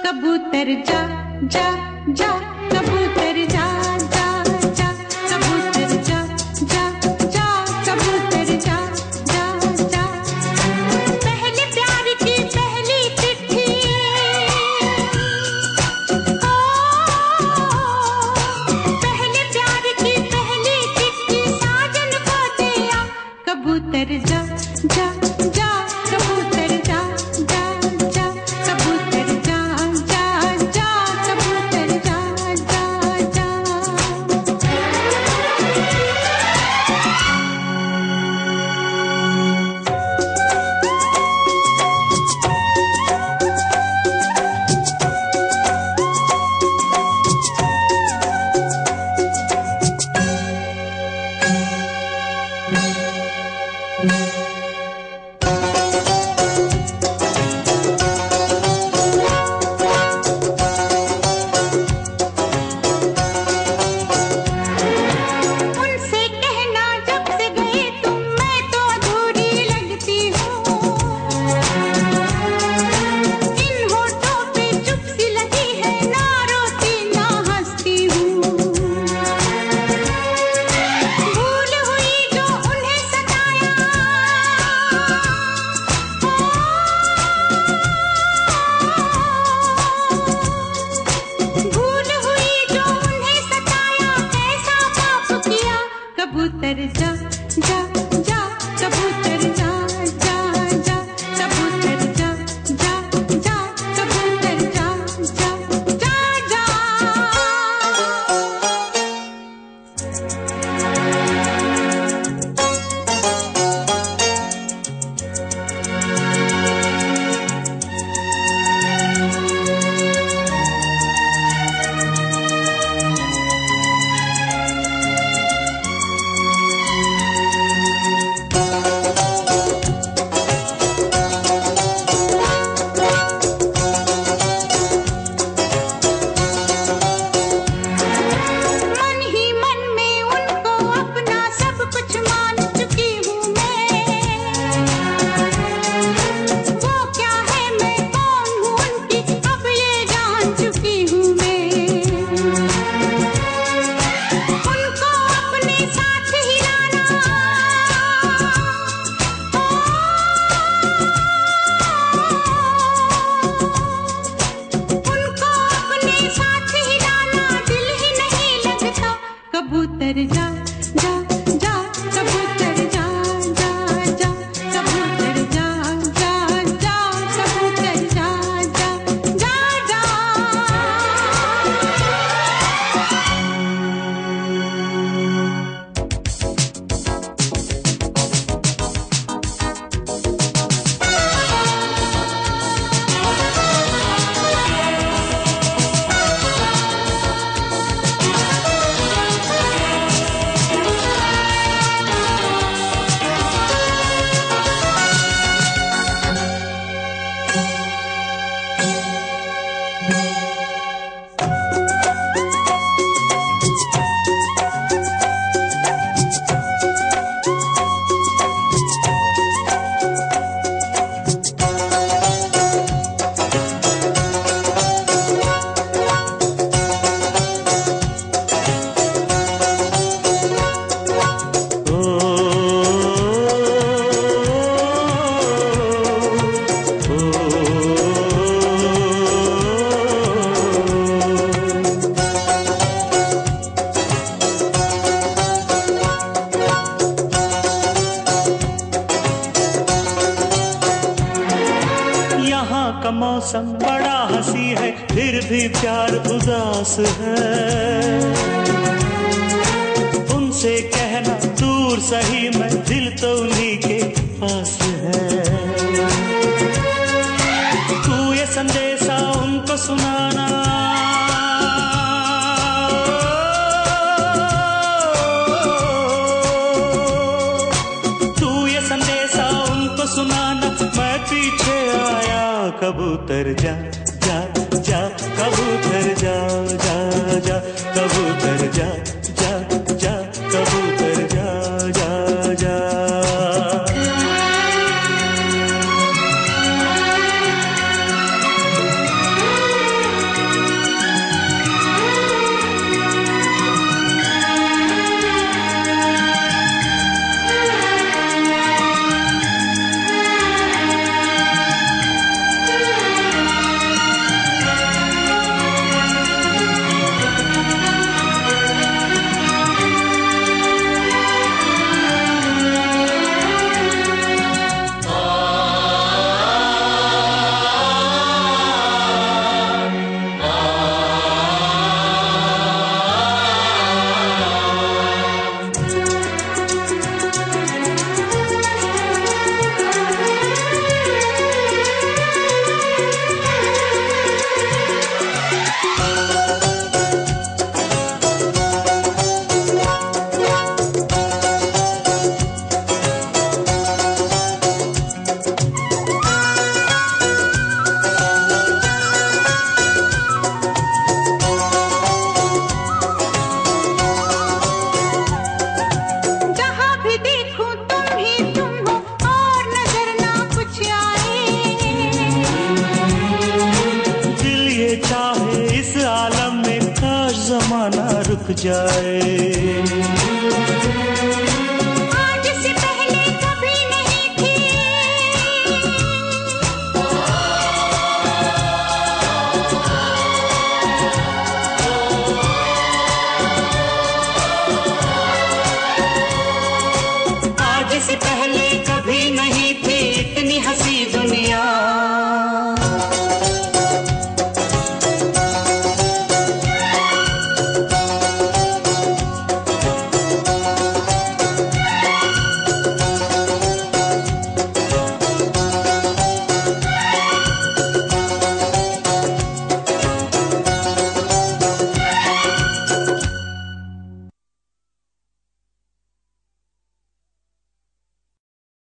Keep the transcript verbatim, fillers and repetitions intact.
कबूतर जा जा जा, कबूतर जा जा जा, कबूतर जा जा जा, कबूतर जा जा जा। पहले प्यार की पहली चिट्ठी, ओ पहले प्यार की पहली चिट्ठी साजन को दिया। कबूतर जा जा जा, कबूतर जा जा जा, कबूतर जा जा जा, कबूतर जा जा जा। उनसे कहना जब से गए तुम, मैं तो अधूरी लगती हूँ। इन होठों पे चुप सी लगी है, ना रोती ना हंसती हूँ। भूल हुई जो उन्हें सताया, भूल हुई जो उन्हें सताया, कैसा पाप किया। कबूतर जा जा जा, कबूतर जा जा जा, कबूतर जा जा जा, कबूतर जा जा जा जा। मन ही मन में उनको अपना सब कुछ मान चुकी हूँ मैं। वो क्या है मैं कौन हूँ उनकी, अब ये जान चुकी हूँ मैं। उनको अपने साथ हिलाना, उनको अपने साथ हिलाना दिल ही नहीं लगता। कबूतर जा जा जा, कबूतर जा जा जा, कबूतर जा जा जा, कबूतर जा जा जा जा। यहाँ का मौसम बड़ा हंसी है, फिर भी प्यार उदास है। उनसे कहना दूर सही, मैं दिल तो उन्हीं के पास है। तू ये संदेशा उनको सुनाना, तू ये संदेशा उनको सुनाना, मैं पीछे आया। कबूतर जा जा जा, कबूतर जा जा जा, कबूतर जा जा जा, कबूतर जा जा जा। थक जाए।